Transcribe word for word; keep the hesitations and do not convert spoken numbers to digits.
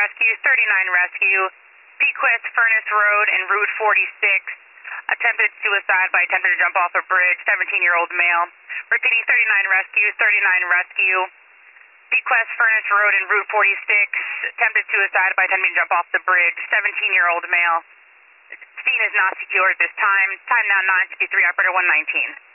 Rescue, thirty-nine Rescue, Pequest Furnace Road and Route forty-six. Attempted suicide by attempting to jump off a bridge, seventeen-year-old male. Repeating, thirty-nine Rescue, thirty-nine Rescue, Pequest Furnace Road and Route forty-six. Attempted suicide by attempting to jump off the bridge, seventeen-year-old male. Scene is not secure at this time. Time now nine fifty-three, operator one nineteen.